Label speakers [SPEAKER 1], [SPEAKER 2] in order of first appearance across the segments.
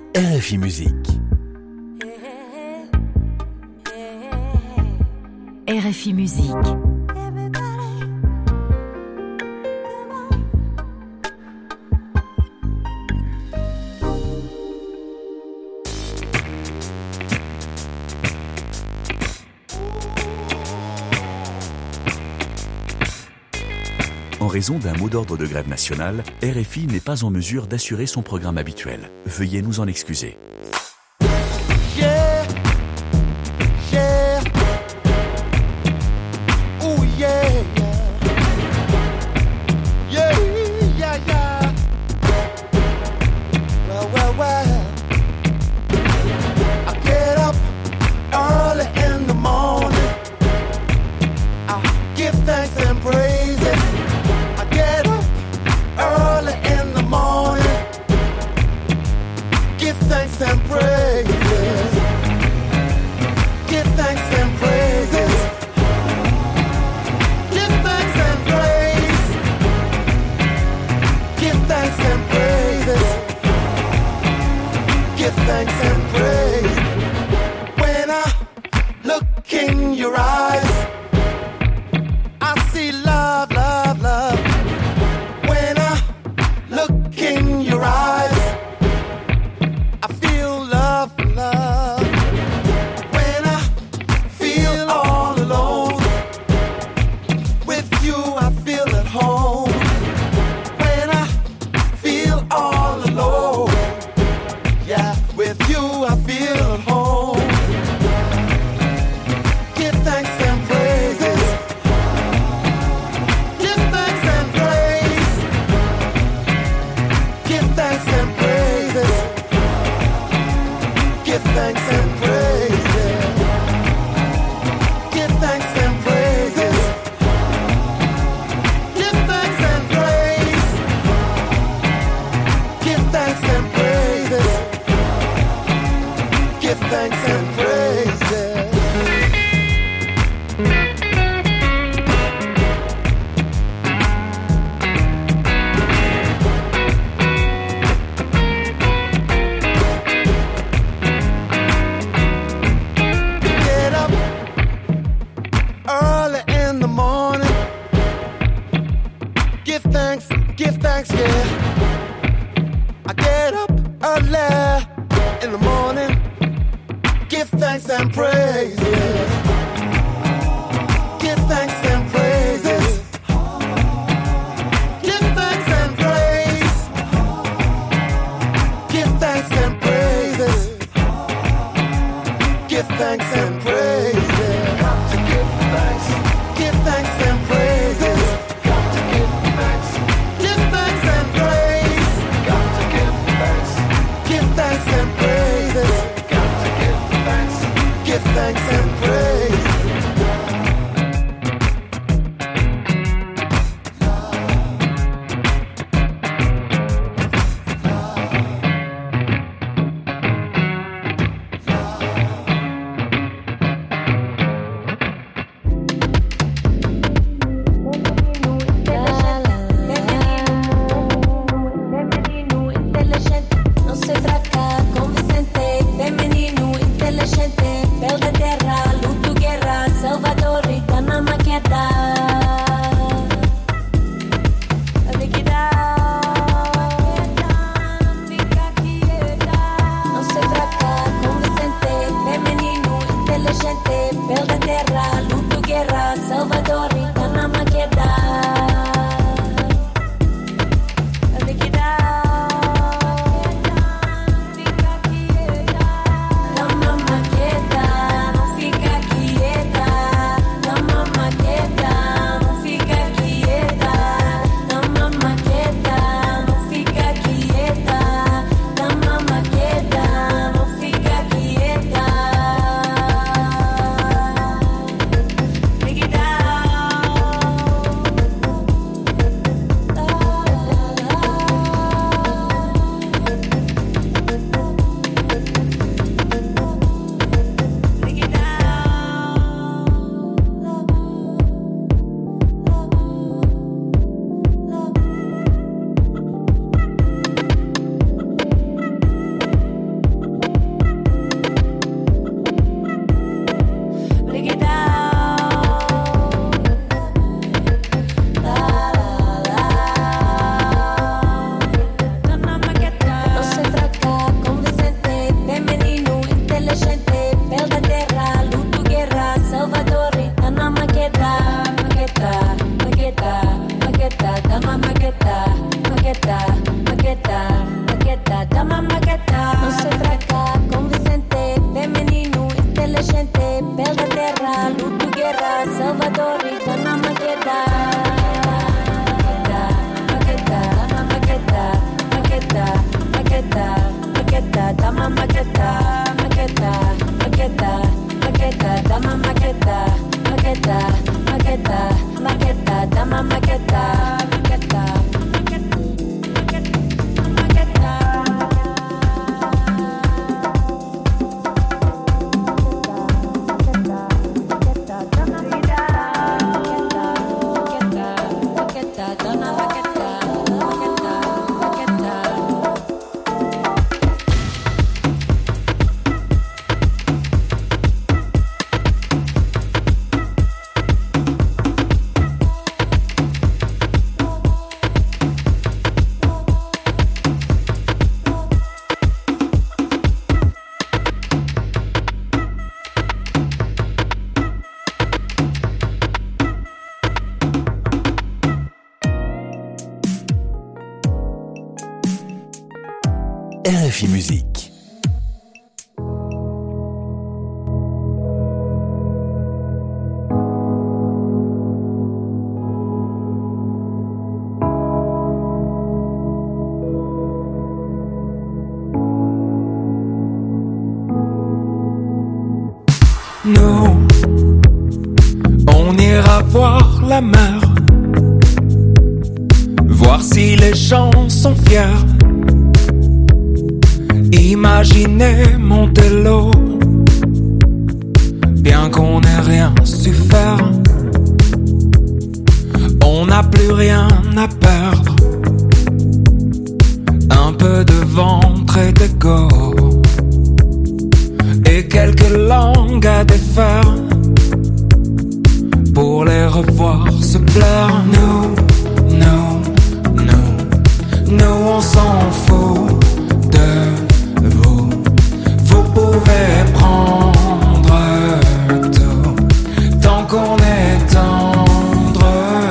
[SPEAKER 1] RFI Musique.
[SPEAKER 2] RFI Musique.
[SPEAKER 1] En raison d'un mot d'ordre de grève nationale, RFI n'est pas en mesure d'assurer son programme habituel. Veuillez nous en excuser.
[SPEAKER 3] Yeah, yeah, ooh yeah, yeah, yeah, yeah. Well. I get up early in the morning. I give thanks and praises. I get up early in the morning. Give thanks and praises. Give thanks and praises. Give thanks and praise. Give thanks and praises. Give thanks and praise. When I look in your eyes, I see love, love, love. When I look in your eyes, I feel love, love. When I feel all alone, with you I feel at home. When I feel all alone, yeah, with you I feel at home. Give thanks and praises. Give thanks and praise. Give thanks and praises. Give thanks and praises. Give thanks and praises. Give thanks and praise. Give thanks and praises. Give thanks and praises. Get up early in the morning. Give thanks, yeah. I get up early in the morning. Give thanks and praise, yeah. Give thanks and praises. Give thanks and praise. Give thanks and praises. Give thanks and praise, yeah. Got to give thanks. Give thanks and praises. Got to give thanks. Give thanks and praise. Got to give thanks. Give thanks and praises. Got to give thanks. Give thanks and praise.
[SPEAKER 4] maqueta, dama maqueta. Non sei fraca, convincente, femenino, intelligente, bella terra, luto, guerra, Salvadori, dama maqueta. Maqueta, dama maqueta, maqueta, maqueta, maqueta, dama maqueta, maqueta, maqueta, maqueta, dama maqueta, maqueta, maqueta, maqueta, dama maqueta, maqueta.
[SPEAKER 1] RFI Musique.
[SPEAKER 5] Nous, on ira voir la mer, voir si les gens sont fiers. Imaginez Montello, bien qu'on n'ait rien su faire. On n'a plus rien à perdre, un peu de ventre et d'ego, et quelques langues à défaire, pour les revoir se plaire. Nous on s'en fout de vous. Vous pouvez prendre tout, tant qu'on est tendre.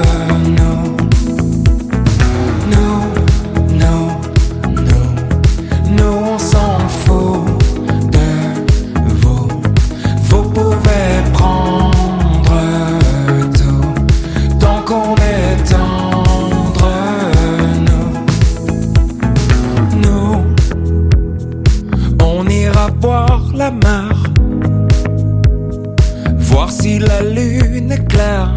[SPEAKER 5] Nous on s'en fout de vous. Vous pouvez prendre tout, tant qu'on est tendre. Nous on ira voir la mer, voir si la lune est claire,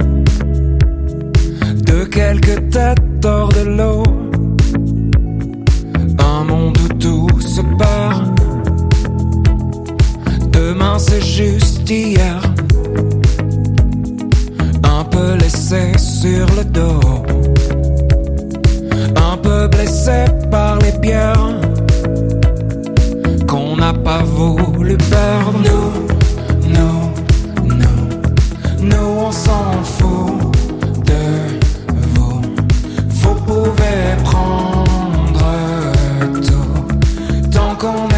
[SPEAKER 5] de quelques têtes hors de l'eau, un monde où tout se perd. Demain c'est juste hier, un peu laissé sur le dos, un peu blessé par les pierres qu'on n'a pas voulu perdre. Nous on s'en fout de vous. Vous pouvez prendre tout, tant qu'on